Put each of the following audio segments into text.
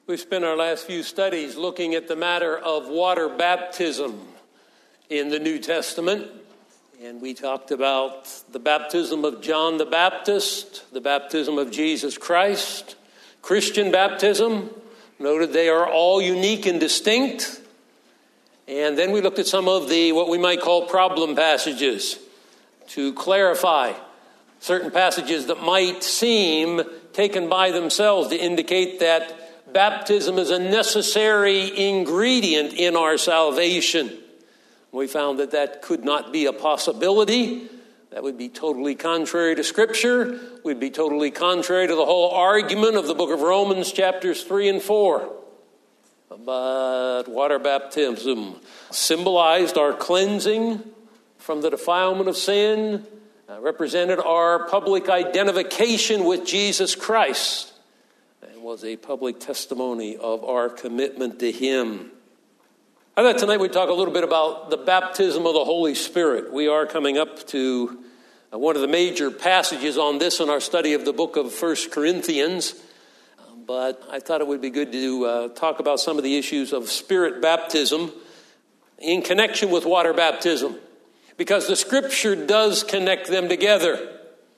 We've spent our last few studies looking at the matter of water baptism in the New Testament. And we talked about the baptism of John the Baptist, the baptism of Jesus Christ, Christian baptism. Noted they are all unique and distinct. And then we looked at some of the, what we might call problem passages to clarify certain passages that might seem taken by themselves to indicate that baptism is a necessary ingredient in our salvation. We found that that could not be a possibility. That would be totally contrary to Scripture. Would be totally contrary to the whole argument of the book of Romans chapters 3 and 4. But water baptism symbolized our cleansing from the defilement of sin, represented our public identification with Jesus Christ, was a public testimony of our commitment to Him. I thought tonight we'd talk a little bit about the baptism of the Holy Spirit. We are coming up to one of the major passages on this in our study of the book of 1 Corinthians. But I thought it would be good to talk about some of the issues of Spirit baptism in connection with water baptism, because the Scripture does connect them together.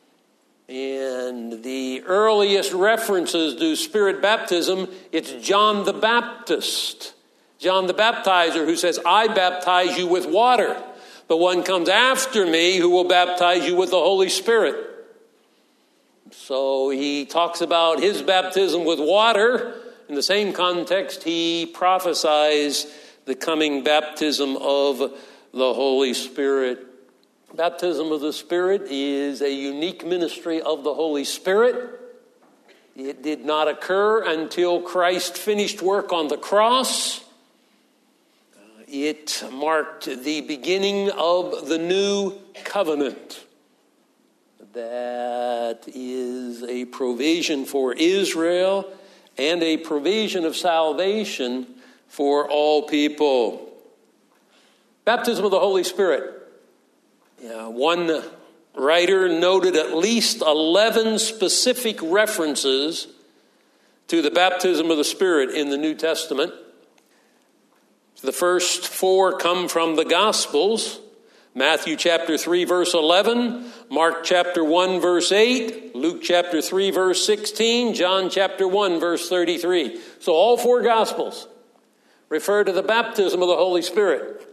And the earliest references to Spirit baptism, it's John the Baptist, John the Baptizer, who says, I baptize you with water. But one comes after me who will baptize you with the Holy Spirit. So he talks about his baptism with water. In the same context, he prophesies the coming baptism of the Holy Spirit. Baptism of the Spirit is a unique ministry of the Holy Spirit. It did not occur until Christ finished work on the cross. It marked the beginning of the new covenant. That is a provision for Israel and a provision of salvation for all people. Baptism of the Holy Spirit. One writer noted at least 11 specific references to the baptism of the Spirit in the New Testament. The first 4 come from the Gospels. Matthew chapter 3, verse 11, Mark chapter 1, verse 8, Luke chapter 3, verse 16, John chapter 1, verse 33. So all 4 Gospels refer to the baptism of the Holy Spirit.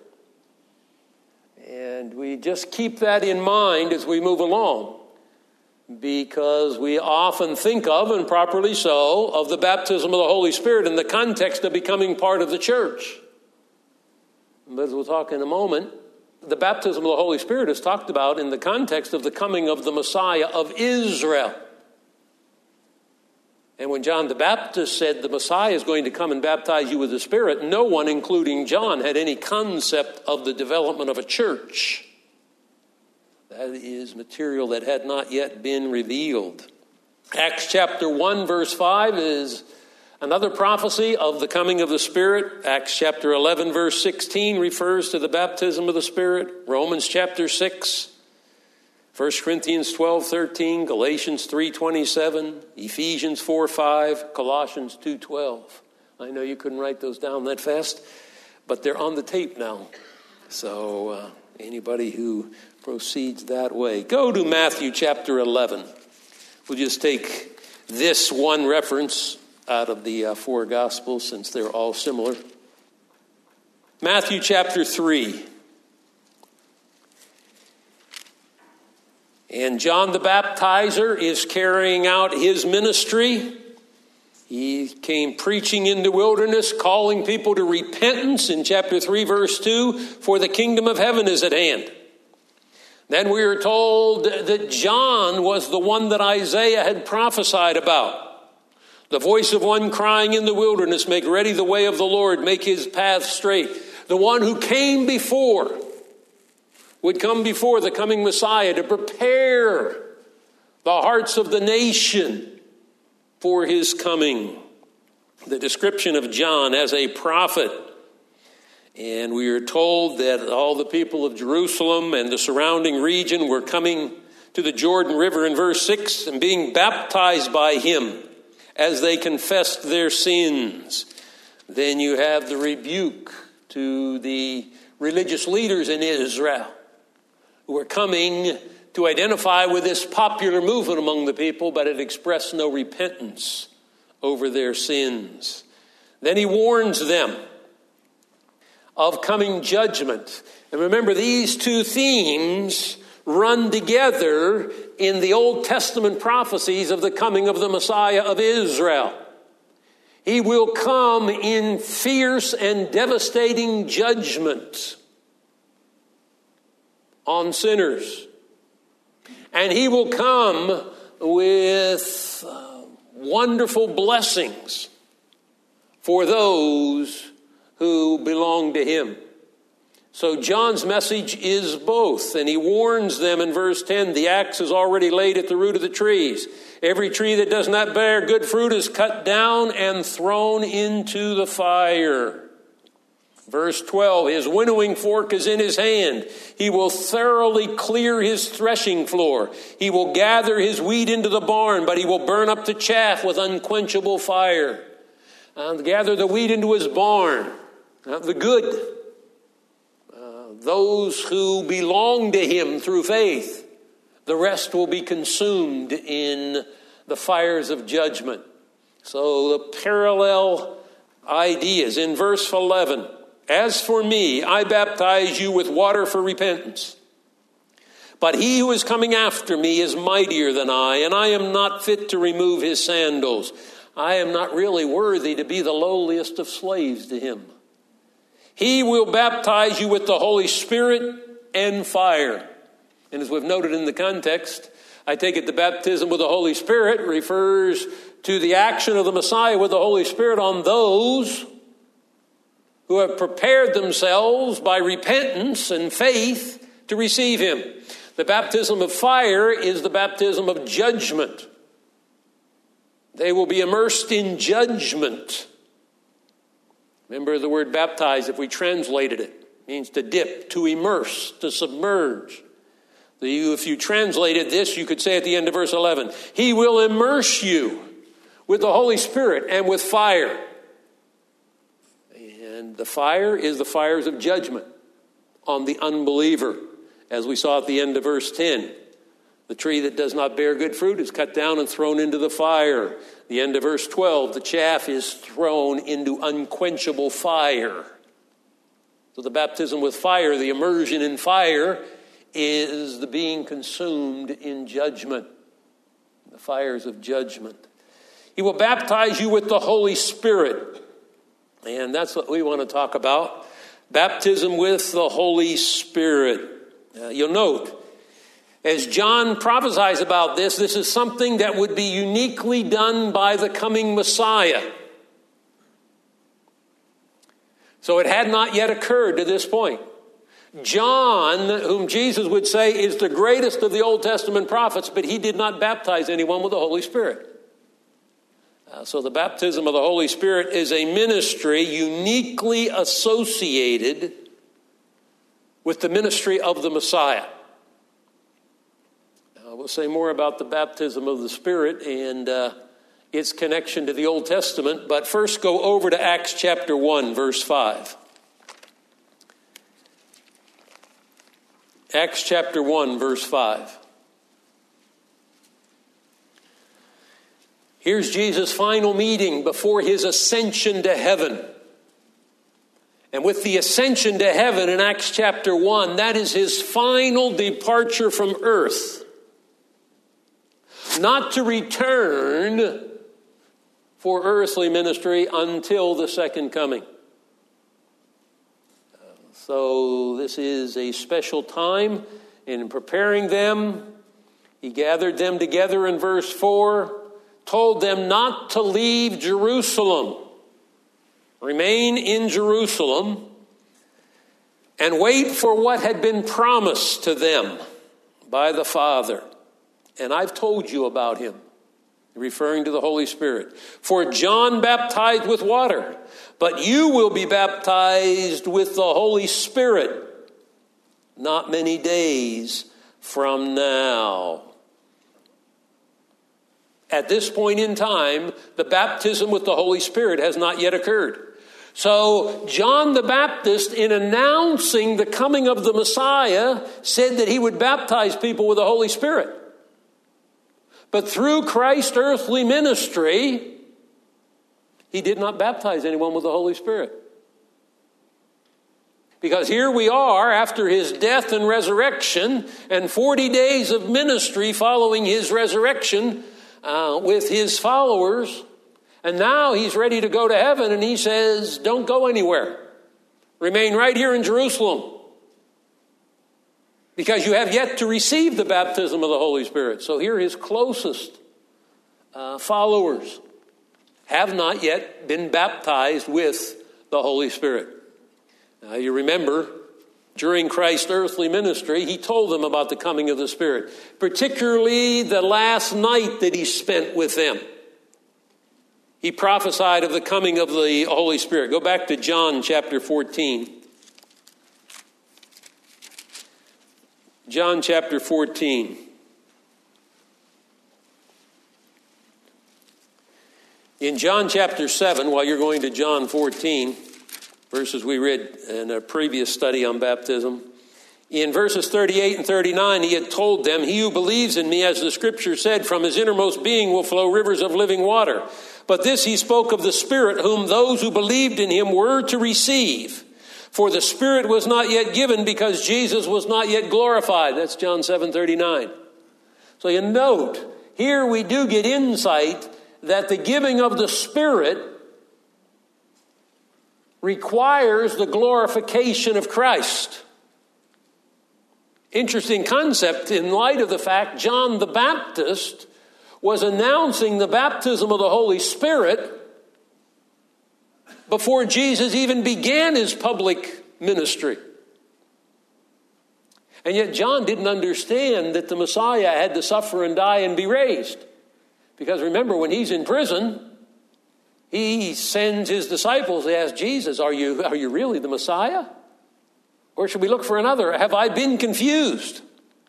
And we just keep that in mind as we move along, because we often think of, and properly so, of the baptism of the Holy Spirit in the context of becoming part of the church. But as we'll talk in a moment, the baptism of the Holy Spirit is talked about in the context of the coming of the Messiah of Israel. And when John the Baptist said the Messiah is going to come and baptize you with the Spirit, no one, including John, had any concept of the development of a church. That is material that had not yet been revealed. Acts chapter 1, verse 5 is another prophecy of the coming of the Spirit. Acts chapter 11, verse 16 refers to the baptism of the Spirit. Romans chapter 6. 1 Corinthians 12:13, Galatians 3:27, Ephesians 4:5, Colossians 2:12. I know you couldn't write those down that fast, but they're on the tape now. So anybody who proceeds that way. Go to Matthew chapter 11. We'll just take this one reference out of the 4 Gospels, since they're all similar. Matthew chapter 3. And John the Baptizer is carrying out his ministry. He came preaching in the wilderness, calling people to repentance in chapter 3, verse 2, for the kingdom of heaven is at hand. Then we are told that John was the one that Isaiah had prophesied about. The voice of one crying in the wilderness, make ready the way of the Lord, make his path straight. The one who came before would come before the coming Messiah to prepare the hearts of the nation for his coming. The description of John as a prophet. And we are told that all the people of Jerusalem and the surrounding region were coming to the Jordan River in verse 6 and being baptized by him. as they confessed their sins. Then you have the rebuke to the religious leaders in Israel who were coming to identify with this popular movement among the people, but had expressed no repentance over their sins. Then he warns them of coming judgment. And remember, these two themes run together in the Old Testament prophecies of the coming of the Messiah of Israel. He will come in fierce and devastating judgment on sinners. And he will come with wonderful blessings for those who belong to him. So John's message is both, and he warns them in verse 10, the axe is already laid at the root of the trees. Every tree that does not bear good fruit is cut down and thrown into the fire. Verse 12, his winnowing fork is in his hand. He will thoroughly clear his threshing floor. He will gather his wheat into the barn, but he will burn up the chaff with unquenchable fire. Gather the wheat into his barn, the good. Those who belong to him through faith, the rest will be consumed in the fires of judgment. So the parallel ideas in verse 11. As for me, I baptize you with water for repentance. But he who is coming after me is mightier than I, and I am not fit to remove his sandals. I am not really worthy to be the lowliest of slaves to him. He will baptize you with the Holy Spirit and fire. And as we've noted in the context, I take it the baptism with the Holy Spirit refers to the action of the Messiah with the Holy Spirit on those who have prepared themselves by repentance and faith to receive him. The baptism of fire is the baptism of judgment. They will be immersed in judgment. Remember the word baptize, if we translated it, means to dip, to immerse, to submerge. If you translated this, you could say at the end of verse 11, he will immerse you with the Holy Spirit and with fire. And the fire is the fires of judgment on the unbeliever, as we saw at the end of verse 10. The tree that does not bear good fruit is cut down and thrown into the fire. The end of verse 12, the chaff is thrown into unquenchable fire. So the baptism with fire, the immersion in fire, is the being consumed in judgment. The fires of judgment. He will baptize you with the Holy Spirit. And that's what we want to talk about. Baptism with the Holy Spirit. You'll note, as John prophesies about this is something that would be uniquely done by the coming Messiah. So it had not yet occurred to this point. John, whom Jesus would say is the greatest of the Old Testament prophets, but he did not baptize anyone with the Holy Spirit. So the baptism of the Holy Spirit is a ministry uniquely associated with the ministry of the Messiah. We'll say more about the baptism of the Spirit and its connection to the Old Testament, but first go over to Acts chapter 1, verse 5. Acts chapter 1, verse 5. Here's Jesus' final meeting before his ascension to heaven. And with the ascension to heaven in Acts chapter 1, that is his final departure from earth. Not to return for earthly ministry until the second coming. So this is a special time in preparing them. He gathered them together in verse 4, told them not to leave Jerusalem. Remain in Jerusalem and wait for what had been promised to them by the Father. And I've told you about him, referring to the Holy Spirit. For John baptized with water, but you will be baptized with the Holy Spirit not many days from now. At this point in time, the baptism with the Holy Spirit has not yet occurred. So John the Baptist, in announcing the coming of the Messiah, said that he would baptize people with the Holy Spirit. But through Christ's earthly ministry, he did not baptize anyone with the Holy Spirit. Because here we are after his death and resurrection and 40 days of ministry following his resurrection with his followers. And now he's ready to go to heaven, and he says, don't go anywhere. Remain right here in Jerusalem. Because you have yet to receive the baptism of the Holy Spirit. So here his closest followers have not yet been baptized with the Holy Spirit. Now you remember, during Christ's earthly ministry, he told them about the coming of the Spirit. Particularly the last night that he spent with them. He prophesied of the coming of the Holy Spirit. Go back to John chapter 14. John chapter 14. In John chapter 7, while you're going to John 14, verses we read in a previous study on baptism, in verses 38 and 39, he had told them, he who believes in me, as the scripture said, from his innermost being will flow rivers of living water. But this he spoke of the Spirit, whom those who believed in him were to receive. For the Spirit was not yet given because Jesus was not yet glorified. That's John 7:39. So you note, here we do get insight that the giving of the Spirit requires the glorification of Christ. Interesting concept in light of the fact John the Baptist was announcing the baptism of the Holy Spirit before Jesus even began his public ministry. And yet John didn't understand that the Messiah had to suffer and die and be raised. Because remember, when he's in prison, he sends his disciples to ask Jesus, are you really the Messiah? Or should we look for another? Have I been confused?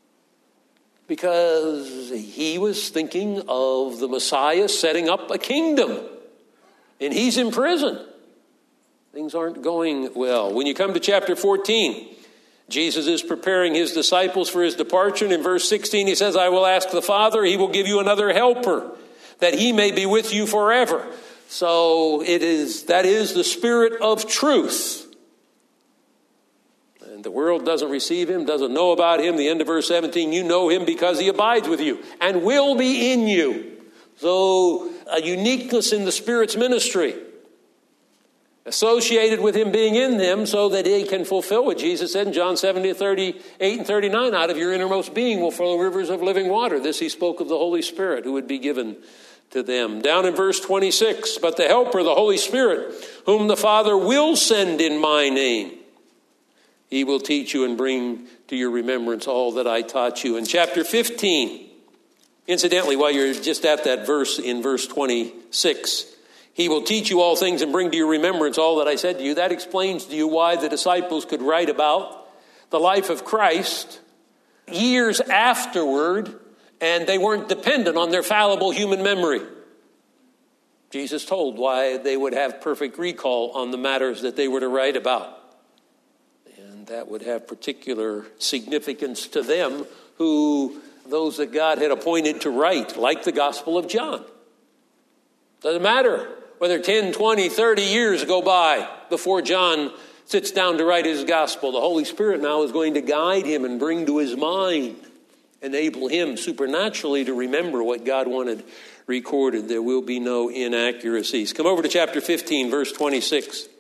Because he was thinking of the Messiah setting up a kingdom. And he's in prison. Things aren't going well. When you come to chapter 14, Jesus is preparing his disciples for his departure. And in verse 16, he says, I will ask the Father, he will give you another helper, that he may be with you forever. So that is the Spirit of truth. And the world doesn't receive him, doesn't know about him. The end of verse 17, you know him because he abides with you and will be in you. So a uniqueness in the Spirit's ministry associated with him being in them so that he can fulfill what Jesus said in John 7:38 and 39. Out of your innermost being will flow rivers of living water. This he spoke of the Holy Spirit who would be given to them. Down in verse 26, but the Helper, the Holy Spirit, whom the Father will send in my name, he will teach you and bring to your remembrance all that I taught you. In chapter 15, incidentally, while you're just at that verse, in verse 26, he will teach you all things and bring to your remembrance all that I said to you. That explains to you why the disciples could write about the life of Christ years afterward, and they weren't dependent on their fallible human memory. Jesus told why they would have perfect recall on the matters that they were to write about. And that would have particular significance to them, those that God had appointed to write, like the Gospel of John. Doesn't matter whether 10, 20, 30 years go by before John sits down to write his gospel. The Holy Spirit now is going to guide him and bring to his mind, enable him supernaturally to remember what God wanted recorded. There will be no inaccuracies. Come over to chapter 15, verse 26.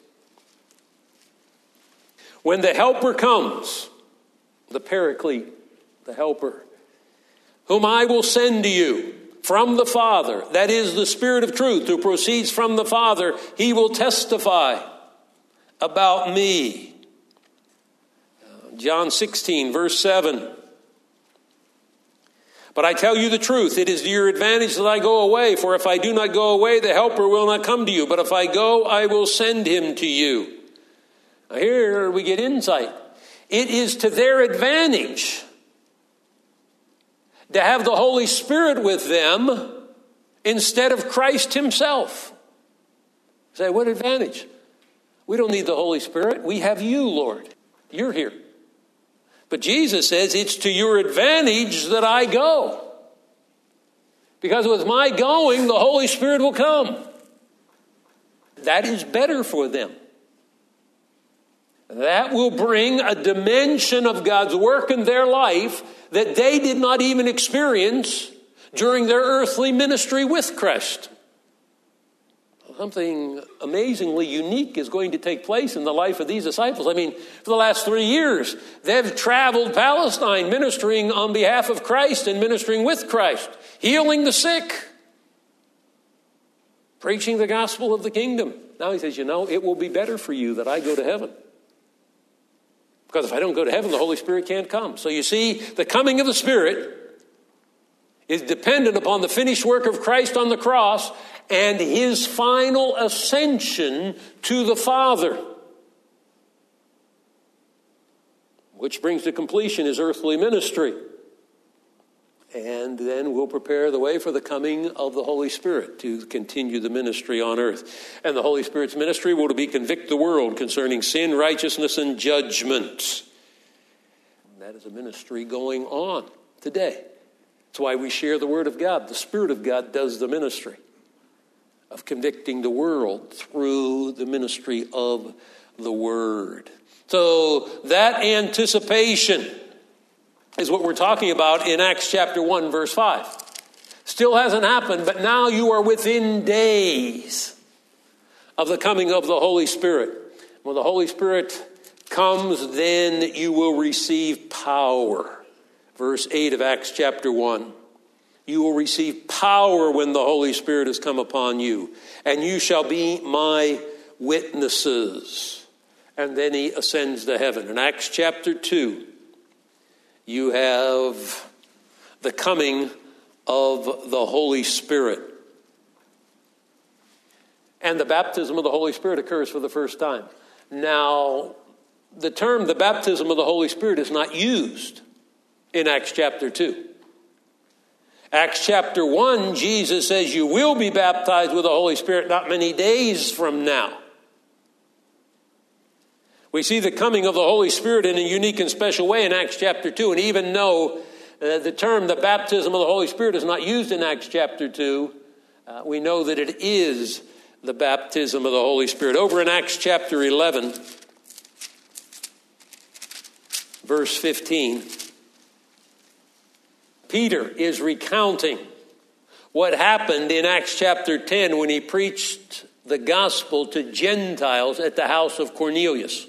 When the Helper comes, the Paraclete, the Helper, whom I will send to you from the Father, that is the Spirit of truth who proceeds from the Father, he will testify about me. John 16, verse 7. But I tell you the truth, it is to your advantage that I go away, for if I do not go away, the Helper will not come to you. But if I go, I will send him to you. Now here we get insight. It is to their advantage to have the Holy Spirit with them instead of Christ himself. Say, what advantage? We don't need the Holy Spirit. We have you, Lord. You're here. But Jesus says it's to your advantage that I go. Because with my going, the Holy Spirit will come. That is better for them. That will bring a dimension of God's work in their life that they did not even experience during their earthly ministry with Christ. Something amazingly unique is going to take place in the life of these disciples. I mean, for the last 3 years, they've traveled Palestine ministering on behalf of Christ and ministering with Christ, healing the sick, preaching the gospel of the kingdom. Now he says, it will be better for you that I go to heaven. Because if I don't go to heaven, the Holy Spirit can't come. So you see, the coming of the Spirit is dependent upon the finished work of Christ on the cross and his final ascension to the Father, which brings to completion his earthly ministry. And then we'll prepare the way for the coming of the Holy Spirit to continue the ministry on earth. And the Holy Spirit's ministry will be convict the world concerning sin, righteousness, and judgment. And that is a ministry going on today. That's why we share the Word of God. The Spirit of God does the ministry of convicting the world through the ministry of the Word. So that anticipation is what we're talking about in Acts chapter 1, verse 5. Still hasn't happened, but now you are within days of the coming of the Holy Spirit. When the Holy Spirit comes, then you will receive power. Verse 8 of Acts chapter 1. You will receive power when the Holy Spirit has come upon you, and you shall be my witnesses. And then he ascends to heaven. In Acts chapter 2, you have the coming of the Holy Spirit. And the baptism of the Holy Spirit occurs for the first time. Now, the term the baptism of the Holy Spirit is not used in Acts chapter 2. Acts chapter 1, Jesus says you will be baptized with the Holy Spirit not many days from now. We see the coming of the Holy Spirit in a unique and special way in Acts chapter 2. And even though the term the baptism of the Holy Spirit is not used in Acts chapter 2, we know that it is the baptism of the Holy Spirit. Over in Acts chapter 11, verse 15, Peter is recounting what happened in Acts chapter 10 when he preached the gospel to Gentiles at the house of Cornelius.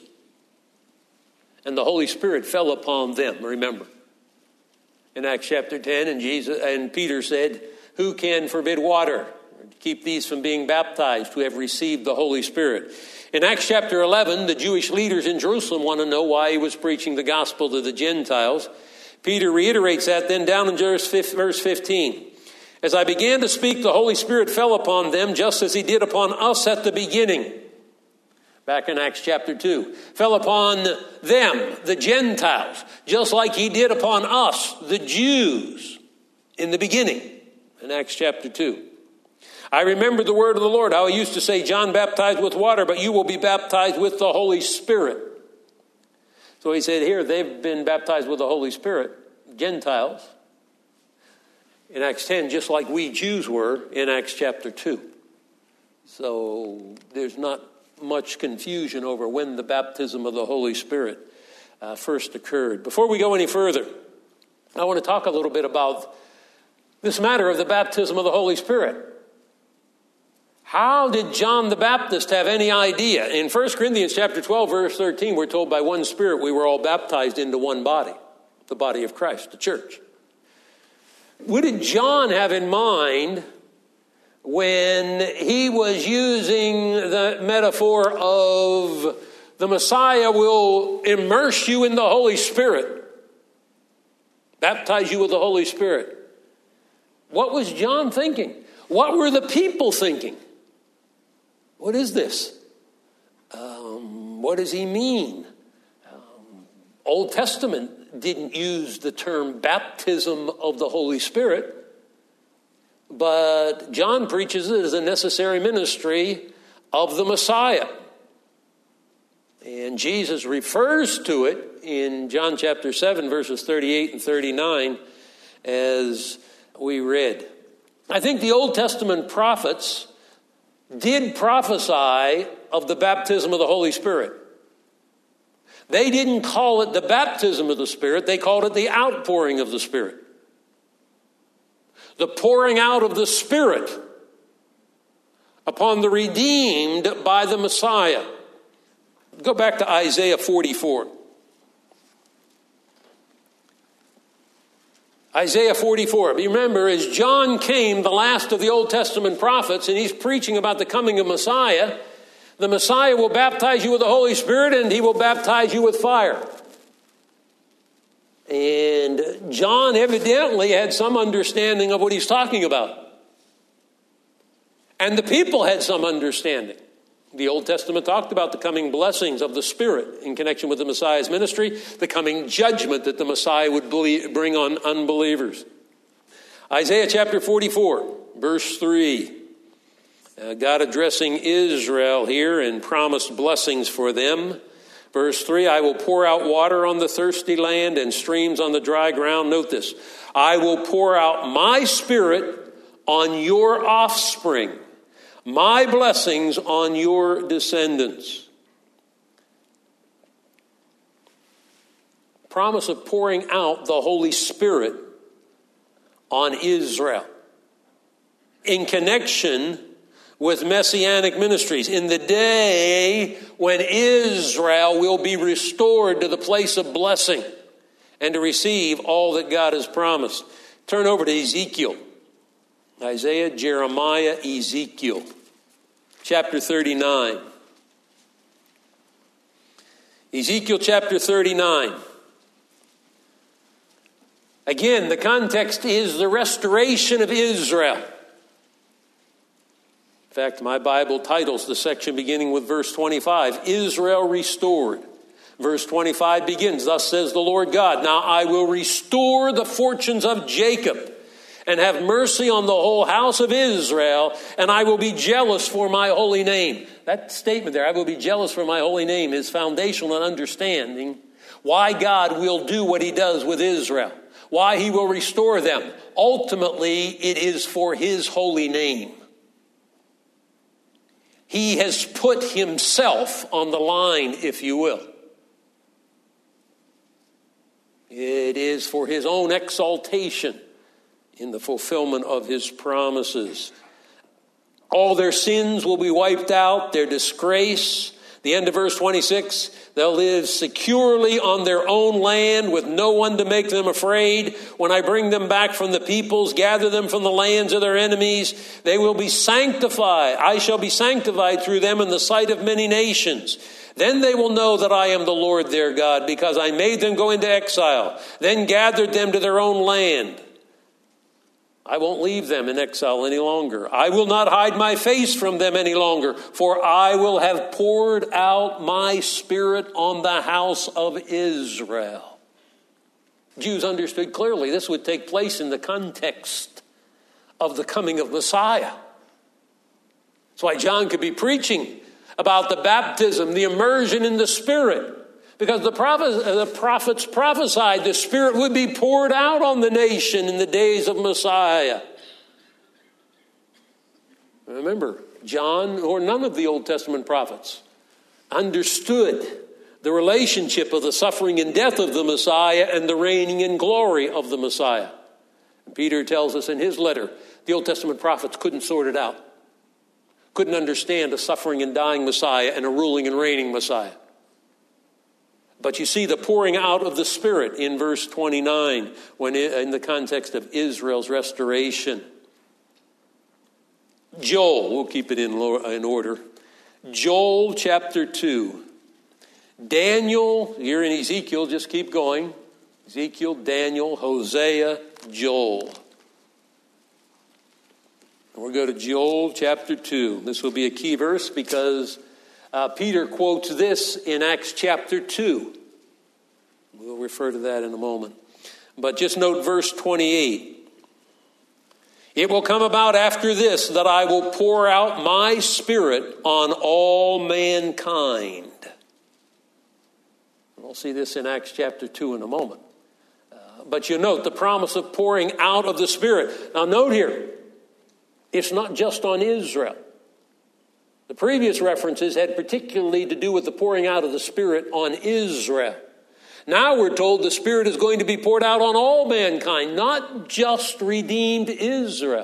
And the Holy Spirit fell upon them, remember. In Acts chapter 10, and Peter said, who can forbid water? Keep these from being baptized who have received the Holy Spirit. In Acts chapter 11, the Jewish leaders in Jerusalem want to know why he was preaching the gospel to the Gentiles. Peter reiterates that then down in verse 15. As I began to speak, the Holy Spirit fell upon them just as he did upon us at the beginning. Back in Acts chapter 2. Fell upon them, the Gentiles, just like he did upon us, the Jews, in the beginning. In Acts chapter 2. I remember the word of the Lord, how he used to say, John baptized with water, but you will be baptized with the Holy Spirit. So he said here, they've been baptized with the Holy Spirit, Gentiles, in Acts 10, just like we Jews were in Acts chapter 2. So there's not much confusion over when the baptism of the Holy Spirit first occurred. Before we go any further, I want to talk a little bit about this matter of the baptism of the Holy Spirit. How did John the Baptist have any idea? In 1 Corinthians chapter 12, verse 13, we're told by one Spirit we were all baptized into one body, the body of Christ, the church. What did John have in mind when he was using the metaphor of the Messiah will immerse you in the Holy Spirit, baptize you with the Holy Spirit? What was John thinking? What were the people thinking? What is this? What does he mean? Old Testament didn't use the term baptism of the Holy Spirit. but John preaches it as a necessary ministry of the Messiah. And Jesus refers to it in John chapter 7, verses 38 and 39, as we read. I think the Old Testament prophets did prophesy of the baptism of the Holy Spirit. They didn't call it the baptism of the Spirit. They called it the outpouring of the Spirit. The pouring out of the Spirit upon the redeemed by the Messiah. Go back to Isaiah 44. Isaiah 44. Remember, as John came, the last of the Old Testament prophets, and he's preaching about the coming of Messiah, the Messiah will baptize you with the Holy Spirit, and he will baptize you with fire. And John evidently had some understanding of what he's talking about. And the people had some understanding. The Old Testament talked about the coming blessings of the Spirit in connection with the Messiah's ministry, the coming judgment that the Messiah would bring on unbelievers. Isaiah chapter 44, verse 3. God addressing Israel here and promised blessings for them. Verse 3, I will pour out water on the thirsty land and streams on the dry ground. Note this. I will pour out my Spirit on your offspring, my blessings on your descendants. Promise of pouring out the Holy Spirit on Israel in connection with messianic ministries, in the day when Israel will be restored to the place of blessing and to receive all that God has promised. Turn over to Ezekiel. Isaiah, Jeremiah, Ezekiel, chapter 39. Ezekiel chapter 39. Again, the context is the restoration of Israel. In fact, my Bible titles the section beginning with verse 25, Israel restored. Verse 25 begins, thus says the Lord God, now I will restore the fortunes of Jacob and have mercy on the whole house of Israel, and I will be jealous for my holy name. That statement there, I will be jealous for my holy name, is foundational in understanding why God will do what he does with Israel, why he will restore them. Ultimately, it is for his holy name. He has put himself on the line, if you will. It is for his own exaltation in the fulfillment of his promises. All their sins will be wiped out, their disgrace. The end of verse 26, they'll live securely on their own land with no one to make them afraid. When I bring them back from the peoples, gather them from the lands of their enemies, they will be sanctified. I shall be sanctified through them in the sight of many nations. Then they will know that I am the Lord their God, because I made them go into exile, then gathered them to their own land. I won't leave them in exile any longer. I will not hide my face from them any longer, for I will have poured out my Spirit on the house of Israel. Jews understood clearly this would take place in the context of the coming of Messiah. That's why John could be preaching about the baptism, the immersion in the Spirit. Because the prophets prophesied the Spirit would be poured out on the nation in the days of Messiah. Remember, John or none of the Old Testament prophets understood the relationship of the suffering and death of the Messiah and the reigning in glory of the Messiah. And Peter tells us in his letter, the Old Testament prophets couldn't sort it out. Couldn't understand a suffering and dying Messiah and a ruling and reigning Messiah. But you see the pouring out of the Spirit in verse 29 when in the context of Israel's restoration. Joel, we'll keep it in order. Joel chapter 2. Daniel, you're in Ezekiel, just keep going. Ezekiel, Daniel, Hosea, Joel. And we'll go to Joel chapter 2. This will be a key verse because Peter quotes this in Acts chapter 2. We'll refer to that in a moment. But just note verse 28. It will come about after this that I will pour out my Spirit on all mankind. We'll see this in Acts chapter 2 in a moment. But you note the promise of pouring out of the Spirit. Now note here, it's not just on Israel. The previous references had particularly to do with the pouring out of the Spirit on Israel. Now we're told the Spirit is going to be poured out on all mankind, not just redeemed Israel.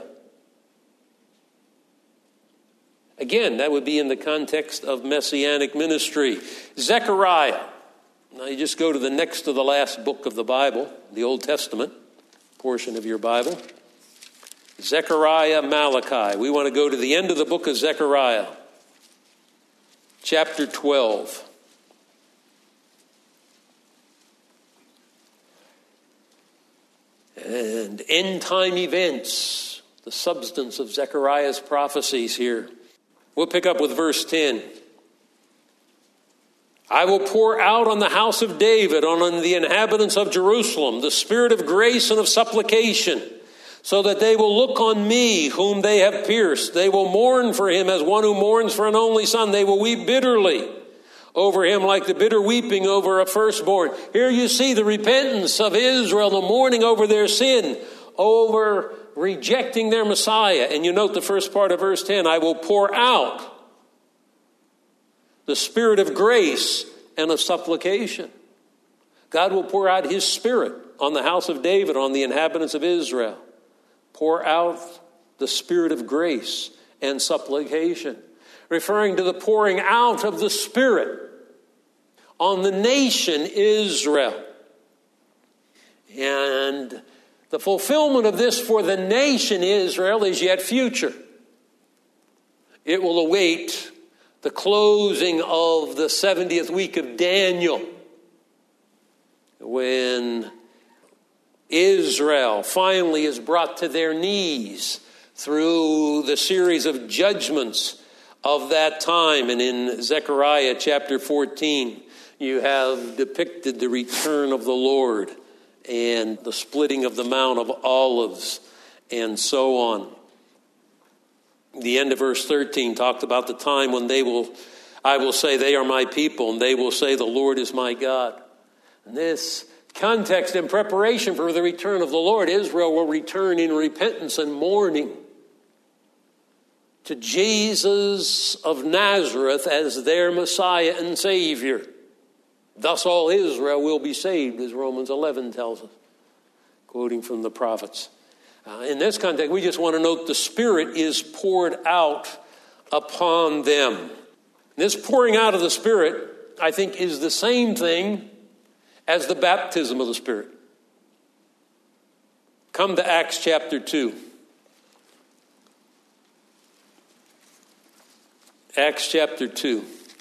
Again, that would be in the context of messianic ministry. Zechariah. Now you just go to the next to the last book of the Bible, the Old Testament portion of your Bible. Zechariah, Malachi. We want to go to the end of the book of Zechariah, chapter 12. And end-time events, the substance of Zechariah's prophecies here. We'll pick up with verse 10. I will pour out on the house of David, on the inhabitants of Jerusalem, the spirit of grace and of supplication, so that they will look on me, whom they have pierced. They will mourn for him as one who mourns for an only son. They will weep bitterly over him like the bitter weeping over a firstborn. Here you see the repentance of Israel, the mourning over their sin, over rejecting their Messiah. And you note the first part of verse 10, I will pour out the spirit of grace and of supplication. God will pour out his Spirit on the house of David, on the inhabitants of Israel. Pour out the spirit of grace and supplication, referring to the pouring out of the Spirit on the nation Israel. And the fulfillment of this for the nation Israel is yet future. It will await the closing of the 70th week of Daniel, when Israel finally is brought to their knees through the series of judgments of that time. And in Zechariah chapter 14, you have depicted the return of the Lord and the splitting of the Mount of Olives and so on. The end of verse 13 talked about the time when I will say they are my people, and they will say the Lord is my God. In this context and preparation for the return of the Lord, Israel will return in repentance and mourning to Jesus of Nazareth as their Messiah and Savior. Thus all Israel will be saved, as Romans 11 tells us, quoting from the prophets. In this context, we just want to note the Spirit is poured out upon them. This pouring out of the Spirit, I think, is the same thing as the baptism of the Spirit. Come to Acts chapter 2. Acts chapter 2.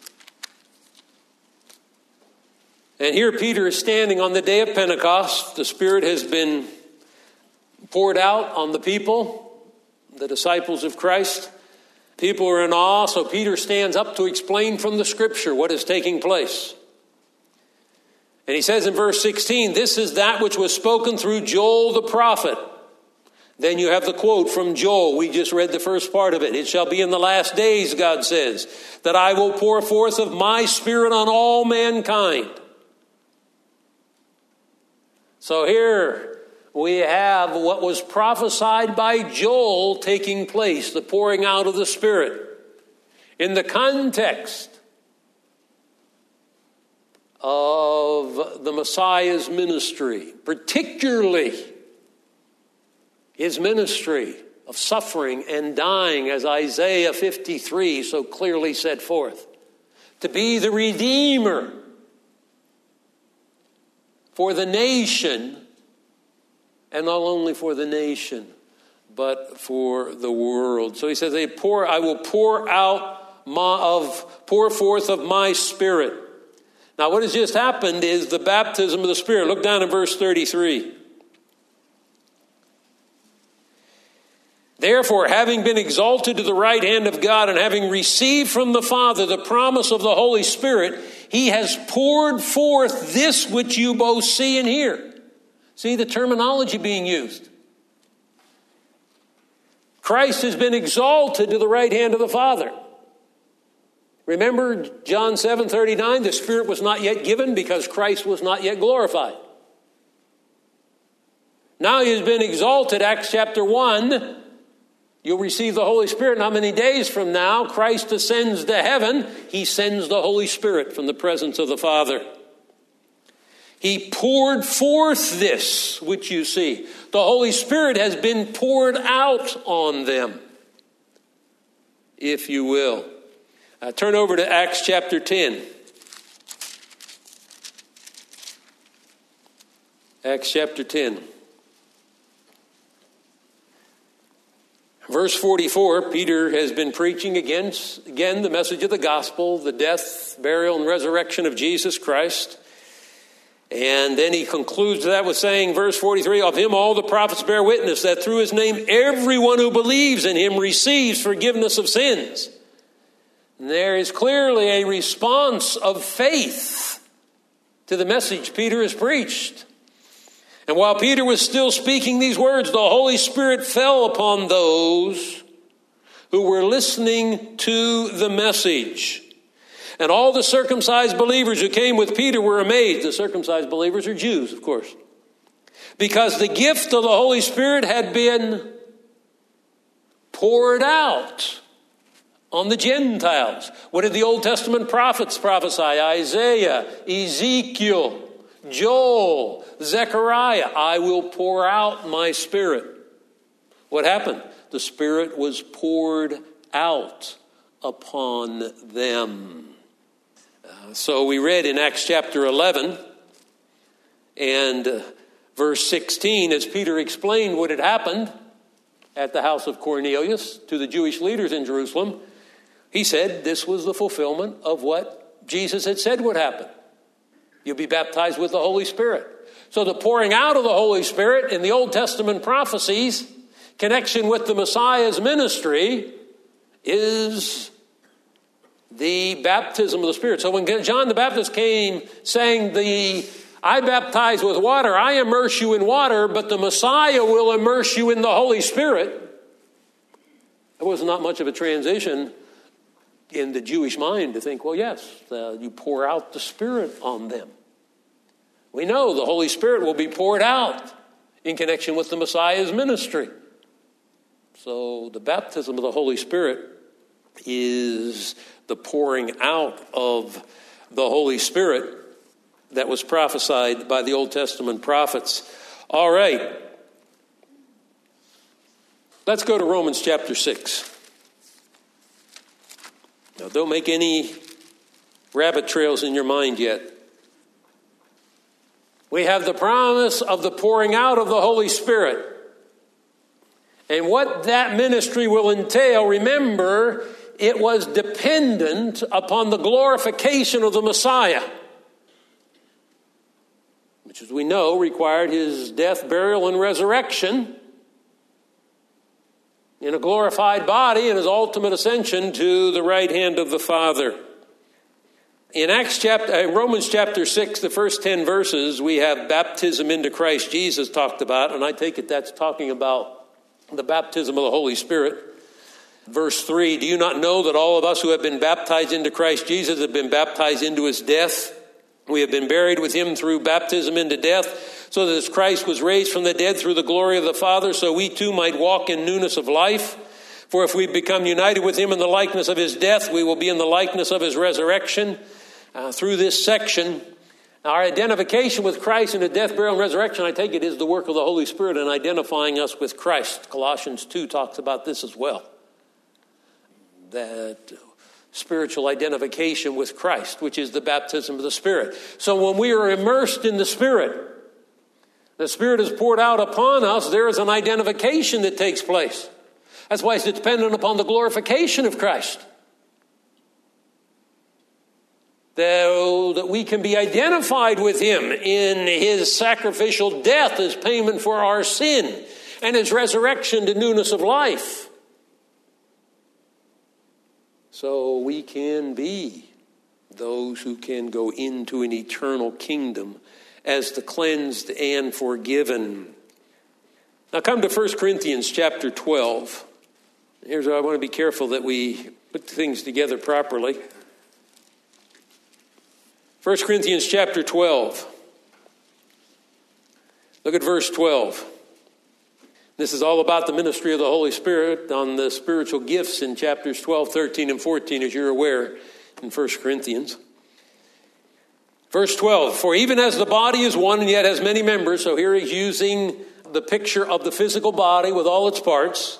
And here Peter is standing on the day of Pentecost. The Spirit has been poured out on the people, the disciples of Christ. People are in awe, so Peter stands up to explain from the Scripture what is taking place. And he says in verse 16, this is that which was spoken through Joel the prophet. Then you have the quote from Joel. We just read the first part of it. It shall be in the last days, God says, that I will pour forth of my Spirit on all mankind. So here we have what was prophesied by Joel taking place, the pouring out of the Spirit, in the context of the Messiah's ministry, particularly his ministry of suffering and dying, as Isaiah 53 so clearly set forth, to be the Redeemer for the nation. And not only for the nation, but for the world. So he says, I will pour forth of my Spirit. Now what has just happened is the baptism of the Spirit. Look down in verse 33. Therefore, having been exalted to the right hand of God and having received from the Father the promise of the Holy Spirit, he has poured forth this which you both see and hear. See the terminology being used. Christ has been exalted to the right hand of the Father. Remember John 7:39, the Spirit was not yet given because Christ was not yet glorified. Now he has been exalted, Acts chapter 1. You'll receive the Holy Spirit not many days from now. Christ ascends to heaven. He sends the Holy Spirit from the presence of the Father. He poured forth this, which you see. The Holy Spirit has been poured out on them, if you will. Turn over to Acts chapter 10. Acts chapter 10. Verse 44, Peter has been preaching again the message of the gospel, the death, burial, and resurrection of Jesus Christ. And then he concludes that with saying, verse 43, of him all the prophets bear witness that through his name everyone who believes in him receives forgiveness of sins. And there is clearly a response of faith to the message Peter has preached. And while Peter was still speaking these words, the Holy Spirit fell upon those who were listening to the message. And all the circumcised believers who came with Peter were amazed. The circumcised believers are Jews, of course. Because the gift of the Holy Spirit had been poured out on the Gentiles. What did the Old Testament prophets prophesy? Isaiah, Ezekiel, Joel, Zechariah. I will pour out my Spirit. What happened? The Spirit was poured out upon them. So we read in Acts chapter 11 and verse 16, as Peter explained what had happened at the house of Cornelius to the Jewish leaders in Jerusalem, he said this was the fulfillment of what Jesus had said would happen. You'll be baptized with the Holy Spirit. So the pouring out of the Holy Spirit in the Old Testament prophecies, connection with the Messiah's ministry, is the baptism of the Spirit. So when John the Baptist came saying, I baptize with water, I immerse you in water, but the Messiah will immerse you in the Holy Spirit, there was not much of a transition in the Jewish mind to think, well, yes, you pour out the Spirit on them. We know the Holy Spirit will be poured out in connection with the Messiah's ministry. So the baptism of the Holy Spirit is the pouring out of the Holy Spirit that was prophesied by the Old Testament prophets. All right. Let's go to Romans chapter 6. Now, don't make any rabbit trails in your mind yet. We have the promise of the pouring out of the Holy Spirit. And what that ministry will entail, remember, it was dependent upon the glorification of the Messiah, which, as we know, required his death, burial, and resurrection in a glorified body and his ultimate ascension to the right hand of the Father. In Romans chapter 6, the first 10 verses, we have baptism into Christ Jesus talked about, and I take it that's talking about the baptism of the Holy Spirit. Verse 3, do you not know that all of us who have been baptized into Christ Jesus have been baptized into his death? We have been buried with him through baptism into death, so that as Christ was raised from the dead through the glory of the Father, so we too might walk in newness of life. For if we become united with him in the likeness of his death, we will be in the likeness of his resurrection. Through this section, our identification with Christ in the death, burial, and resurrection, I take it, is the work of the Holy Spirit in identifying us with Christ. Colossians 2 talks about this as well. That spiritual identification with Christ, which is the baptism of the Spirit. So when we are immersed in the Spirit is poured out upon us, there is an identification that takes place. That's why it's dependent upon the glorification of Christ. That we can be identified with him in his sacrificial death as payment for our sin and his resurrection to newness of life. So we can be those who can go into an eternal kingdom as the cleansed and forgiven. Now come to 1 Corinthians chapter 12. Here's where I want to be careful that we put things together properly. 1 Corinthians chapter 12. Look at verse 12. This is all about the ministry of the Holy Spirit on the spiritual gifts in chapters 12, 13, and 14, as you're aware, in 1 Corinthians. Verse 12, for even as the body is one and yet has many members, so here he's using the picture of the physical body with all its parts,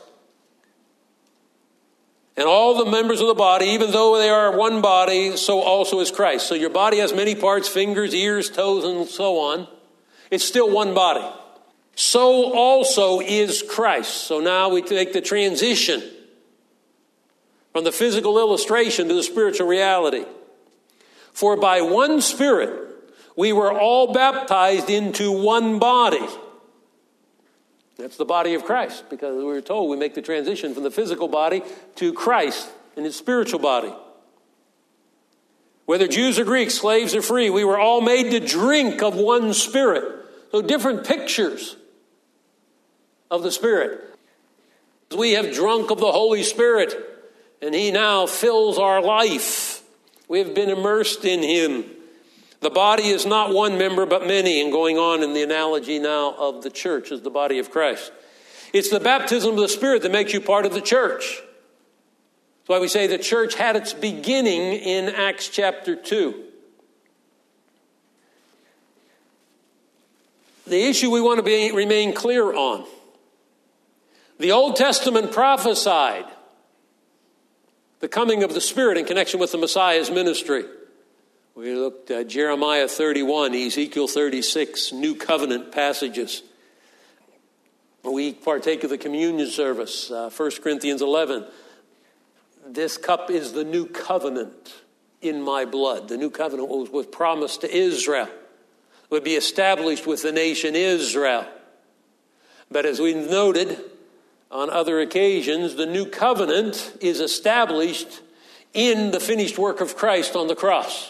and all the members of the body, even though they are one body, so also is Christ. So your body has many parts, fingers, ears, toes, and so on. It's still one body. So also is Christ. So now we take the transition from the physical illustration to the spiritual reality. For by one Spirit we were all baptized into one body. That's the body of Christ, because we were told we make the transition from the physical body to Christ in his spiritual body. Whether Jews or Greeks, slaves or free, we were all made to drink of one Spirit. So different pictures of the Spirit. We have drunk of the Holy Spirit, and he now fills our life. We have been immersed in him. The body is not one member, but many, and going on in the analogy now of the church as the body of Christ. It's the baptism of the Spirit that makes you part of the church. That's why we say the church had its beginning in Acts chapter 2. The issue we want to remain clear on. The Old Testament prophesied the coming of the Spirit in connection with the Messiah's ministry. We looked at Jeremiah 31, Ezekiel 36, New Covenant passages. We partake of the communion service, 1 Corinthians 11. This cup is the new covenant in my blood. The new covenant was promised to Israel. It would be established with the nation Israel. But as we noted on other occasions, the new covenant is established in the finished work of Christ on the cross.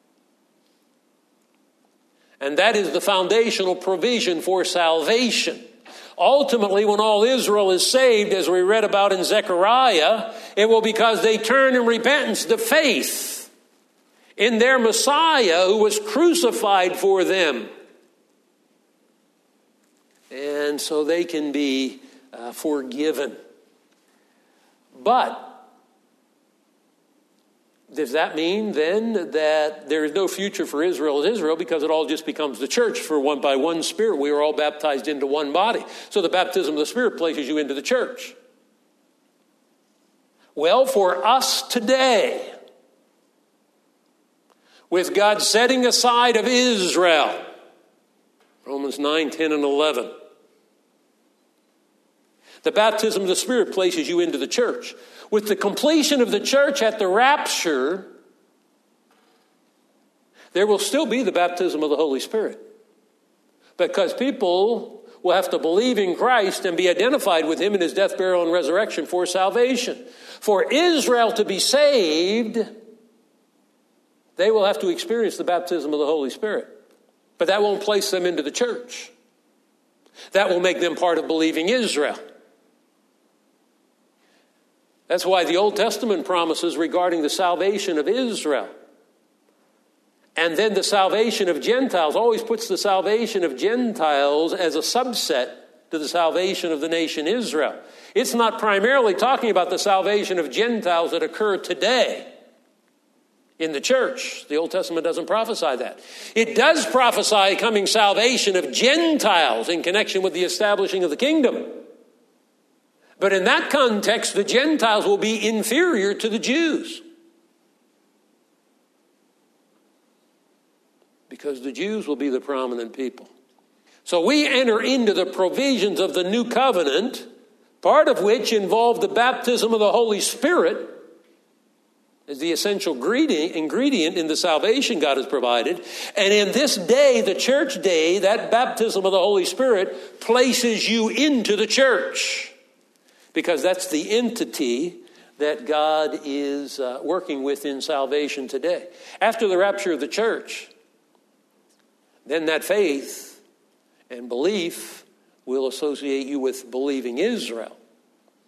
And that is the foundational provision for salvation. Ultimately, when all Israel is saved, as we read about in Zechariah, it will be because they turn in repentance to faith in their Messiah who was crucified for them. And so they can be forgiven. But does that mean then that there is no future for Israel as Israel, because it all just becomes the church? For one by one Spirit we are all baptized into one body. So the baptism of the Spirit places you into the church. Well, for us today, with God setting aside of Israel, Romans 9, 10, and 11, the baptism of the Spirit places you into the church. With the completion of the church at the rapture, there will still be the baptism of the Holy Spirit. Because people will have to believe in Christ and be identified with him in his death, burial, and resurrection for salvation. For Israel to be saved, they will have to experience the baptism of the Holy Spirit. But that won't place them into the church. That will make them part of believing Israel. That's why the Old Testament promises regarding the salvation of Israel and then the salvation of Gentiles always puts the salvation of Gentiles as a subset to the salvation of the nation Israel. It's not primarily talking about the salvation of Gentiles that occur today in the church. The Old Testament doesn't prophesy that. It does prophesy coming salvation of Gentiles in connection with the establishing of the kingdom. But in that context, the Gentiles will be inferior to the Jews. Because the Jews will be the prominent people. So we enter into the provisions of the new covenant, part of which involved the baptism of the Holy Spirit as the essential ingredient in the salvation God has provided. And in this day, the church day, that baptism of the Holy Spirit places you into the church. Because that's the entity that God is working with in salvation today. After the rapture of the church, then that faith and belief will associate you with believing Israel.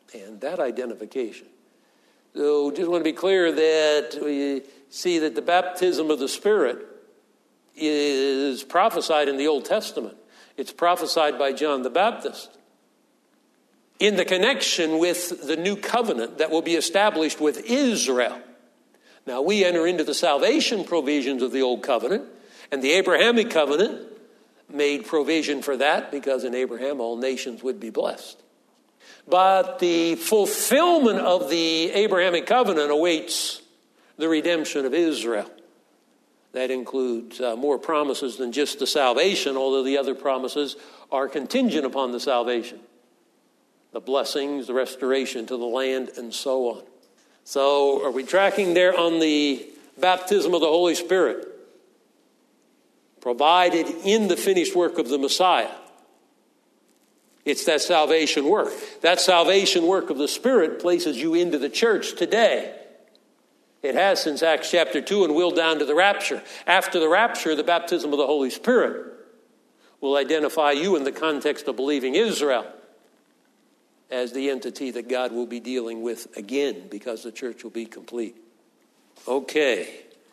And that identification. So just want to be clear that we see that the baptism of the Spirit is prophesied in the Old Testament. It's prophesied by John the Baptist in the connection with the new covenant that will be established with Israel. Now, we enter into the salvation provisions of the Old Covenant, and the Abrahamic covenant made provision for that because in Abraham all nations would be blessed. But the fulfillment of the Abrahamic covenant awaits the redemption of Israel. That includes more promises than just the salvation, although the other promises are contingent upon the salvation. The blessings, the restoration to the land, and so on. So are we tracking there on the baptism of the Holy Spirit? Provided in the finished work of the Messiah. It's that salvation work. That salvation work of the Spirit places you into the church today. It has since Acts chapter 2 and will down to the rapture. After the rapture, the baptism of the Holy Spirit will identify you in the context of believing Israel as the entity that God will be dealing with again because the church will be complete. Okay.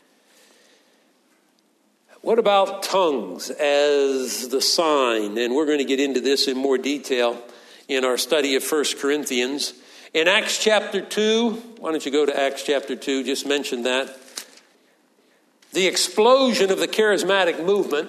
What about tongues as the sign? And we're going to get into this in more detail in our study of 1 Corinthians. In Acts chapter 2, why don't you go to Acts chapter 2, just mention that. The explosion of the charismatic movement,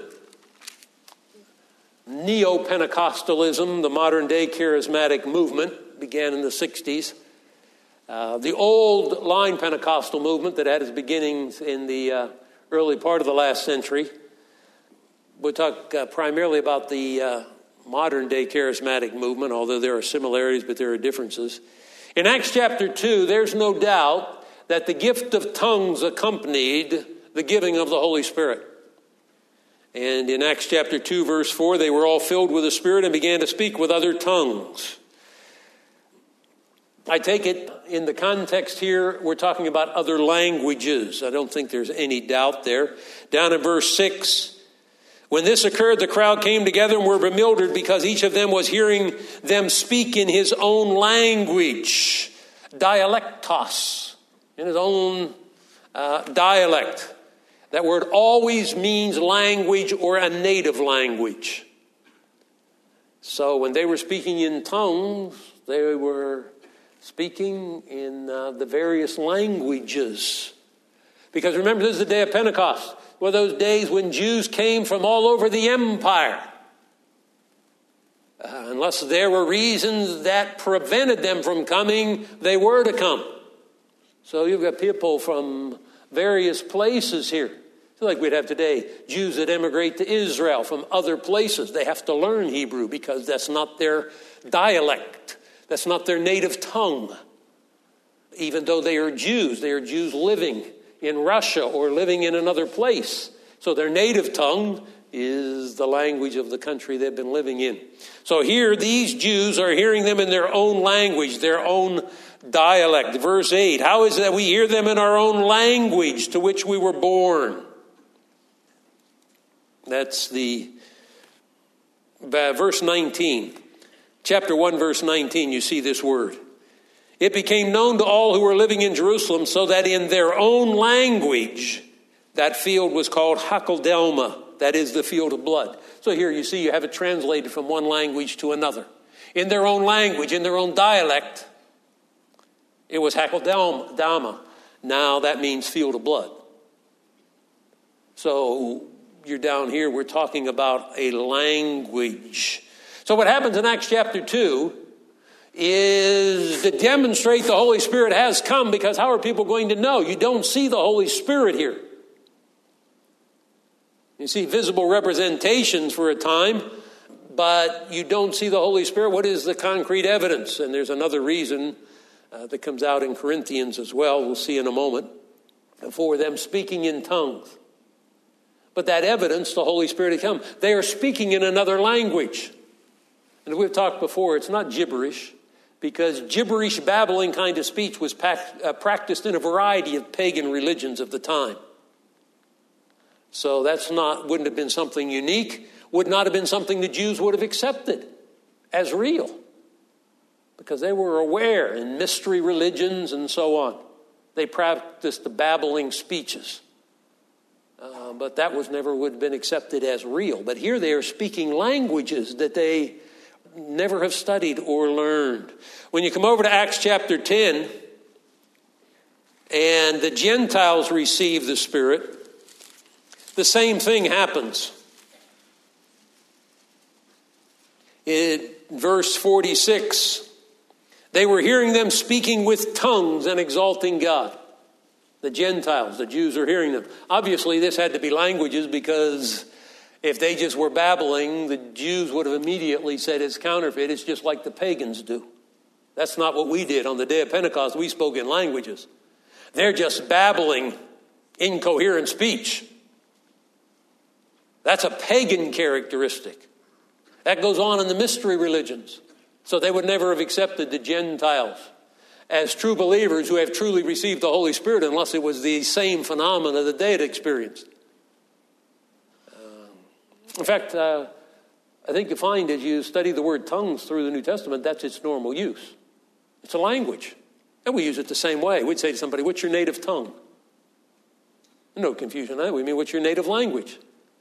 Neo-Pentecostalism, the modern day charismatic movement, began in the 60s. The old line Pentecostal movement that had its beginnings in the early part of the last century. We'll talk primarily about the modern day charismatic movement, although there are similarities, but there are differences. In Acts chapter 2, there's no doubt that the gift of tongues accompanied the giving of the Holy Spirit. And in Acts chapter 2, verse 4, they were all filled with the Spirit and began to speak with other tongues. I take it in the context here, we're talking about other languages. I don't think there's any doubt there. Down in verse 6, when this occurred, the crowd came together and were bewildered because each of them was hearing them speak in his own language, dialectos, in his own dialect. That word always means language or a native language. So when they were speaking in tongues, they were speaking in the various languages. Because remember, this is the day of Pentecost. Were those days when Jews came from all over the empire. Unless there were reasons that prevented them from coming, they were to come. So you've got people from various places here. It's like we'd have today, Jews that emigrate to Israel from other places. They have to learn Hebrew because that's not their dialect. That's not their native tongue. Even though they are Jews living in Russia or living in another place. So their native tongue is the language of the country they've been living in. So here these Jews are hearing them in their own language, their own dialect. Verse 8, how is it that we hear them in our own language to which we were born? That's the verse 19. Chapter 1, verse 19, you see this word. It became known to all who were living in Jerusalem so that in their own language, that field was called Hakeldama, that is the field of blood. So here you see you have it translated from one language to another. In their own language, in their own dialect, it was Hakeldama. Now that means field of blood. So you're down here, we're talking about a language. So what happens in Acts chapter 2 is to demonstrate the Holy Spirit has come, because how are people going to know? You don't see the Holy Spirit here. You see visible representations for a time, but you don't see the Holy Spirit. What is the concrete evidence? And there's another reason that comes out in Corinthians as well, we'll see in a moment, for them speaking in tongues. But that evidence, the Holy Spirit had come. They are speaking in another language. And we've talked before, it's not gibberish, because gibberish, babbling kind of speech was practiced in a variety of pagan religions of the time. So wouldn't have been something unique, would not have been something the Jews would have accepted as real. because they were aware in mystery religions and so on. They practiced the babbling speeches. But that never would have been accepted as real. But here they are speaking languages that they never have studied or learned. When you come over to Acts chapter 10, and the Gentiles receive the Spirit, the same thing happens. In verse 46, they were hearing them speaking with tongues and exalting God. The Gentiles, the Jews are hearing them. Obviously, this had to be languages, because if they just were babbling, the Jews would have immediately said it's counterfeit. It's just like the pagans do. That's not what we did. On the day of Pentecost, we spoke in languages. They're just babbling incoherent speech. That's a pagan characteristic. That goes on in the mystery religions. So they would never have accepted the Gentiles as true believers who have truly received the Holy Spirit, unless it was the same phenomena that they had experienced. In fact, I think you find as you study the word tongues through the New Testament, that's its normal use. It's a language. And we use it the same way. We'd say to somebody, what's your native tongue? No confusion there. We mean, what's your native language?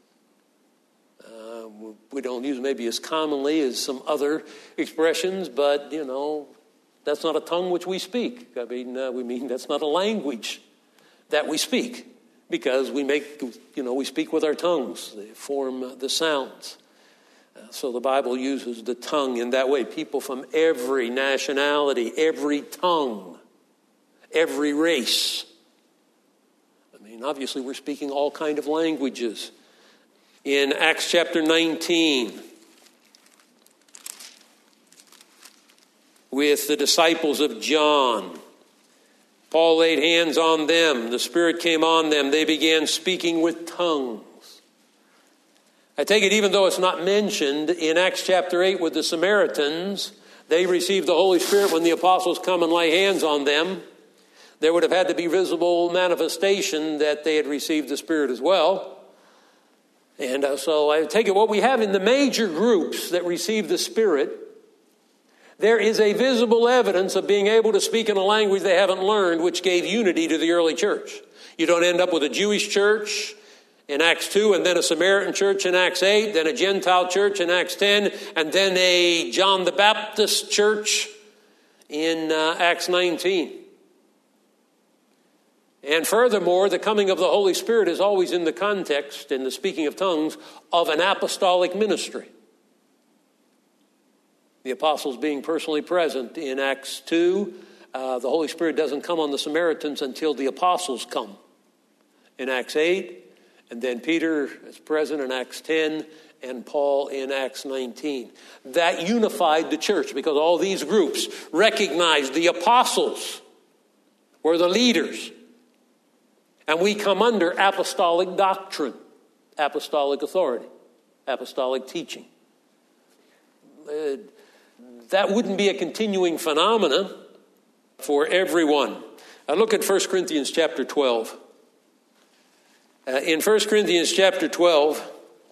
We don't use maybe as commonly as some other expressions, but, that's not a tongue which we speak. We mean that's not a language that we speak, because we speak with our tongues. They form the sounds. So the Bible uses the tongue in that way. People from every nationality, every tongue, every race. Obviously we're speaking all kind of languages. In Acts chapter 19, with the disciples of John, Paul laid hands on them. The Spirit came on them. They began speaking with tongues. I take it, even though it's not mentioned in Acts chapter 8 with the Samaritans, they received the Holy Spirit when the apostles come and lay hands on them. There would have had to be visible manifestation that they had received the Spirit as well. And so I take it, what we have in the major groups that receive the Spirit, there is a visible evidence of being able to speak in a language they haven't learned, which gave unity to the early church. You don't end up with a Jewish church in Acts 2, and then a Samaritan church in Acts 8, then a Gentile church in Acts 10, and then a John the Baptist church in Acts 19. And furthermore, the coming of the Holy Spirit is always in the context, in the speaking of tongues, of an apostolic ministry. The apostles being personally present in Acts 2. The Holy Spirit doesn't come on the Samaritans until the apostles come in Acts 8. And then Peter is present in Acts 10 and Paul in Acts 19. That unified the church, because all these groups recognized the apostles were the leaders. And we come under apostolic doctrine, apostolic authority, apostolic teaching. That wouldn't be a continuing phenomena for everyone. Now look at 1 Corinthians chapter 12. In 1 Corinthians chapter 12,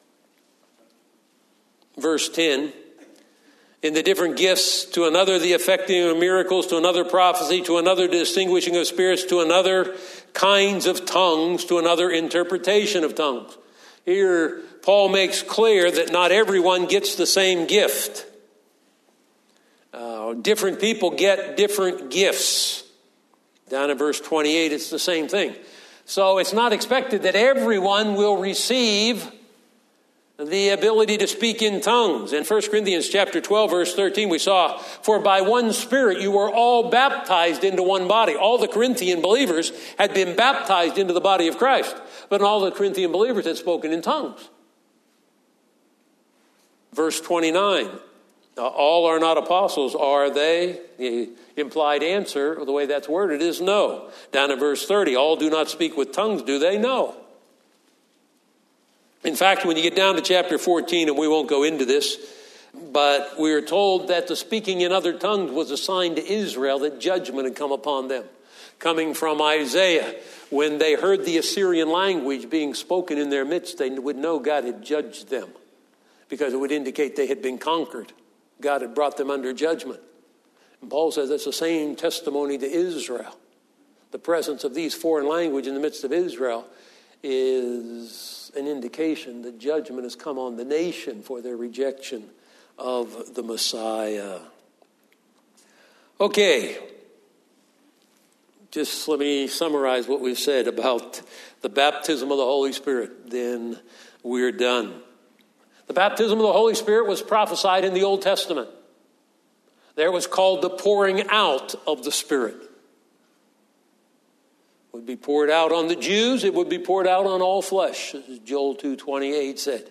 verse 10, in the different gifts, to another the effecting of miracles, to another prophecy, to another distinguishing of spirits, to another kinds of tongues, to another interpretation of tongues. Here, Paul makes clear that not everyone gets the same gift. Different people get different gifts. Down in verse 28, it's the same thing. So it's not expected that everyone will receive the ability to speak in tongues. In 1 Corinthians chapter 12, verse 13, we saw, for by one Spirit you were all baptized into one body. All the Corinthian believers had been baptized into the body of Christ, but all the Corinthian believers had spoken in tongues. Verse 29, all are not apostles, are they? The implied answer, or the way that's worded, is no. Down in verse 30, all do not speak with tongues, do they? No. In fact, when you get down to chapter 14, and we won't go into this, but we are told that the speaking in other tongues was a sign to Israel that judgment had come upon them. Coming from Isaiah, when they heard the Assyrian language being spoken in their midst, they would know God had judged them, because it would indicate they had been conquered. God had brought them under judgment. And Paul says that's the same testimony to Israel. The presence of these foreign language in the midst of Israel is an indication that judgment has come on the nation for their rejection of the Messiah. Okay, just let me summarize what we've said about the baptism of the Holy Spirit. Then we're done. The baptism of the Holy Spirit was prophesied in the Old Testament. There was called the pouring out of the Spirit. It would be poured out on the Jews. It would be poured out on all flesh, as Joel 2:28 said.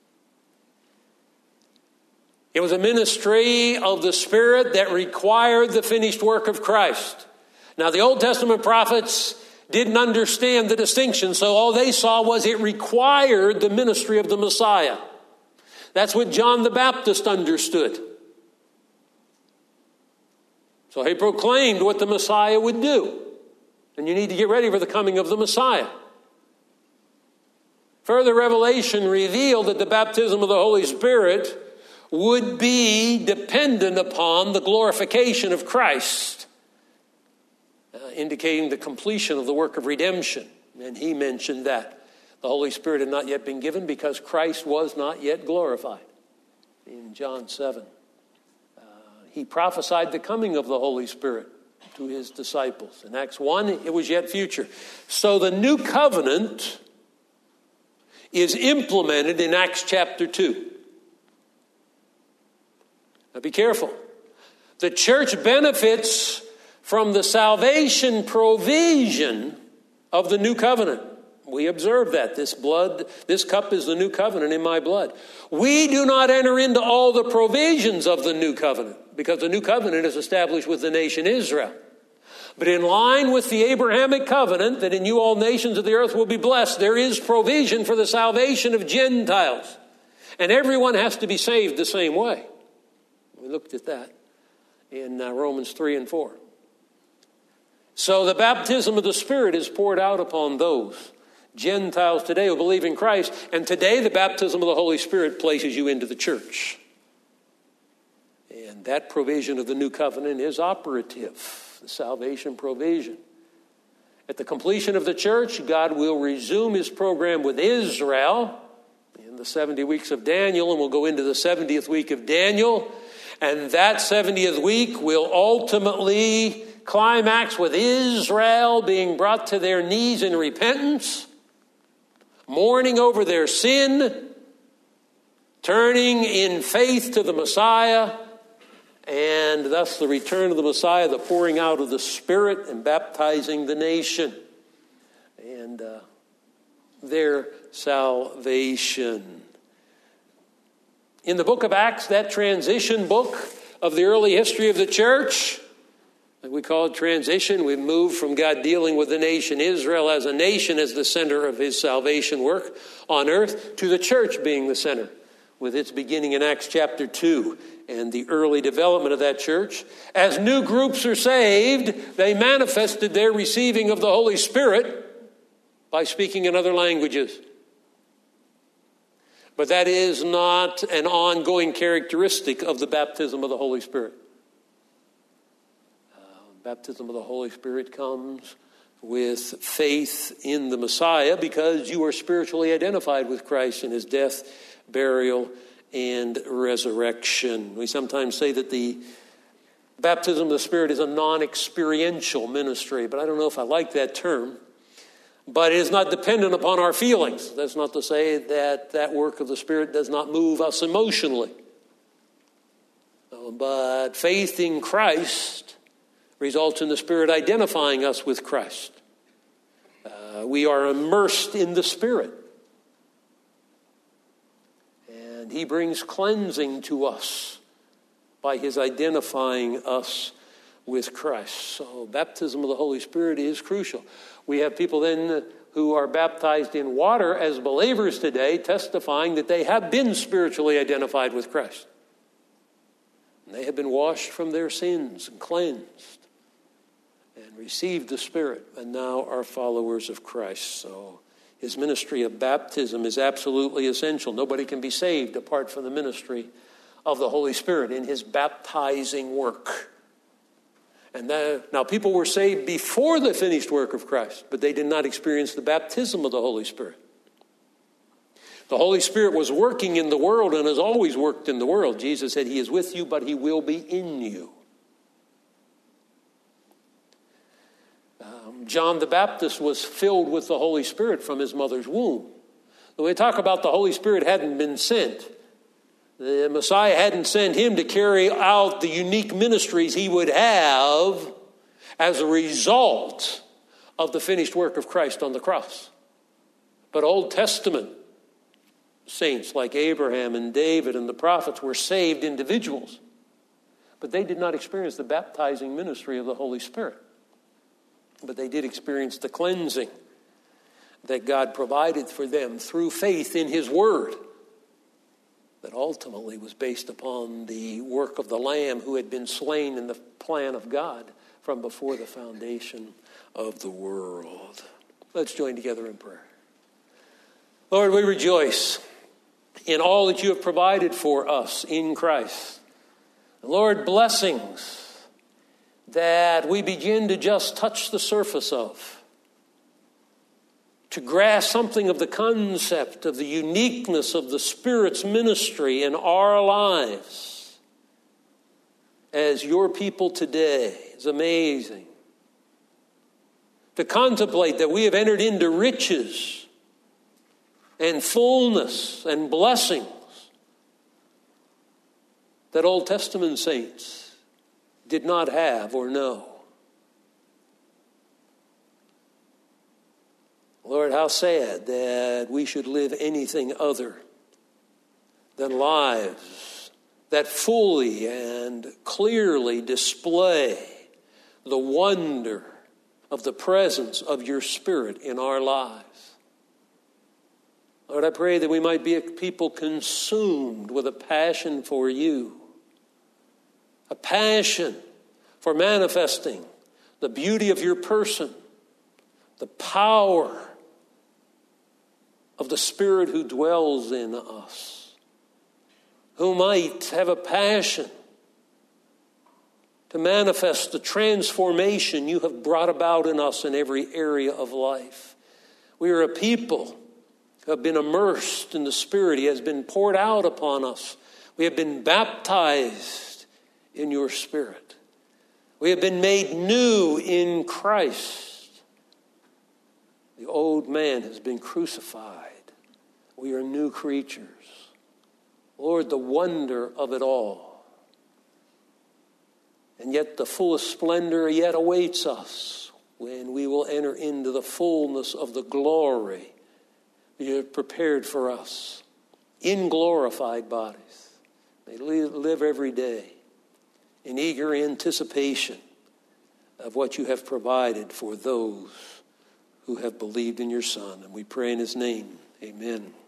It was a ministry of the Spirit that required the finished work of Christ. Now, the Old Testament prophets didn't understand the distinction, so all they saw was it required the ministry of the Messiah. That's what John the Baptist understood. So he proclaimed what the Messiah would do. And you need to get ready for the coming of the Messiah. Further revelation revealed that the baptism of the Holy Spirit would be dependent upon the glorification of Christ, indicating the completion of the work of redemption. And he mentioned that the Holy Spirit had not yet been given because Christ was not yet glorified. In John 7, he prophesied the coming of the Holy Spirit to his disciples. In Acts 1, it was yet future. So the new covenant is implemented in Acts chapter 2. Now be careful. The church benefits from the salvation provision of the new covenant. We observe that. This cup is the new covenant in my blood. We do not enter into all the provisions of the new covenant because the new covenant is established with the nation Israel. But in line with the Abrahamic covenant that in you all nations of the earth will be blessed, there is provision for the salvation of Gentiles. And everyone has to be saved the same way. We looked at that in Romans 3 and 4. So the baptism of the Spirit is poured out upon those Gentiles today who believe in Christ. And today the baptism of the Holy Spirit places you into the church. And that provision of the new covenant is operative, the salvation provision. At the completion of the church, God will resume his program with Israel in the 70 weeks of Daniel, and we'll go into the 70th week of Daniel. And that 70th week will ultimately climax with Israel being brought to their knees in repentance, mourning over their sin, turning in faith to the Messiah, and thus the return of the Messiah, the pouring out of the Spirit and baptizing the nation, and their salvation. In the book of Acts, that transition book of the early history of the church, we call it transition. We've moved from God dealing with the nation Israel as a nation as the center of his salvation work on earth to the church being the center, with its beginning in Acts chapter 2 and the early development of that church. As new groups are saved, they manifested their receiving of the Holy Spirit by speaking in other languages. But that is not an ongoing characteristic of the baptism of the Holy Spirit. Baptism of the Holy Spirit comes with faith in the Messiah because you are spiritually identified with Christ in his death, burial, and resurrection. We sometimes say that the baptism of the Spirit is a non-experiential ministry, but I don't know if I like that term. But it is not dependent upon our feelings. That's not to say that that work of the Spirit does not move us emotionally. But faith in Christ results in the Spirit identifying us with Christ. We are immersed in the Spirit. And he brings cleansing to us by his identifying us with Christ. So baptism of the Holy Spirit is crucial. We have people then who are baptized in water as believers today, testifying that they have been spiritually identified with Christ. And they have been washed from their sins and cleansed and received the Spirit and now are followers of Christ. So his ministry of baptism is absolutely essential. Nobody can be saved apart from the ministry of the Holy Spirit in his baptizing work. And now people were saved before the finished work of Christ, but they did not experience the baptism of the Holy Spirit. The Holy Spirit was working in the world and has always worked in the world. Jesus said, He is with you, but He will be in you. John the Baptist was filled with the Holy Spirit from his mother's womb. When we talk about the Holy Spirit hadn't been sent, the Messiah hadn't sent him to carry out the unique ministries he would have as a result of the finished work of Christ on the cross. But Old Testament saints like Abraham and David and the prophets were saved individuals, but they did not experience the baptizing ministry of the Holy Spirit. But they did experience the cleansing that God provided for them through faith in His Word that ultimately was based upon the work of the Lamb who had been slain in the plan of God from before the foundation of the world. Let's join together in prayer. Lord, we rejoice in all that You have provided for us in Christ. Lord, blessings that we begin to just touch the surface of, to grasp something of the concept of the uniqueness of the Spirit's ministry in our lives as Your people today is amazing. To contemplate that we have entered into riches and fullness and blessings that Old Testament saints did not have or know. Lord, how sad that we should live anything other than lives that fully and clearly display the wonder of the presence of Your Spirit in our lives. Lord, I pray that we might be a people consumed with a passion for You, a passion for manifesting the beauty of Your person, the power of the Spirit who dwells in us, who might have a passion to manifest the transformation You have brought about in us in every area of life. We are a people who have been immersed in the Spirit. He has been poured out upon us. We have been baptized in Your Spirit. We have been made new in Christ. The old man has been crucified. We are new creatures. Lord, the wonder of it all. And yet the fullest splendor yet awaits us when we will enter into the fullness of the glory You have prepared for us in glorified bodies. May live every day in eager anticipation of what You have provided for those who have believed in Your Son. And we pray in His name. Amen.